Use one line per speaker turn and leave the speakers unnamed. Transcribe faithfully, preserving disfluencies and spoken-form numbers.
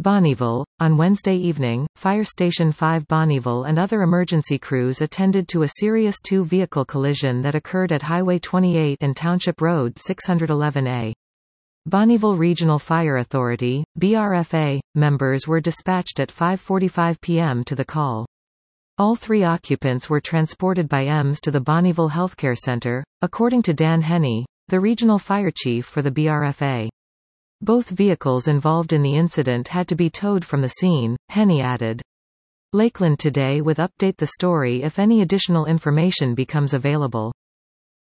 Bonnyville. On Wednesday evening, Fire Station five Bonnyville and other emergency crews attended to a serious two-vehicle collision that occurred at Highway twenty-eight and Township Road six eleven A. Bonnyville Regional Fire Authority, B R F A, members were dispatched at five forty-five p m to the call. All three occupants were transported by E M S to the Bonnyville Healthcare Center, according to Dan Henney, the regional fire chief for the B R F A. Both vehicles involved in the incident had to be towed from the scene, Henney added. Lakeland Today with update the story if any additional information becomes available.